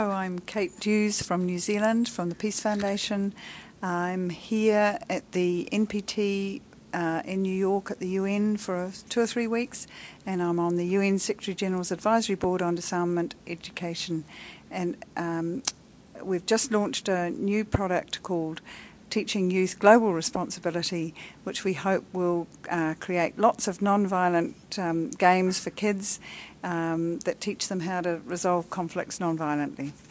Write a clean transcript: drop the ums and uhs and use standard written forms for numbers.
I'm Kate Dews from New Zealand, from the Peace Foundation. I'm here at the NPT in New York at the UN for 2 or 3 weeks, and I'm on the UN Secretary General's Advisory Board on Disarmament Education. And we've just launched a new product called Teaching Youth Global Responsibility, which we hope will create lots of non-violent games for kids that teach them how to resolve conflicts non-violently.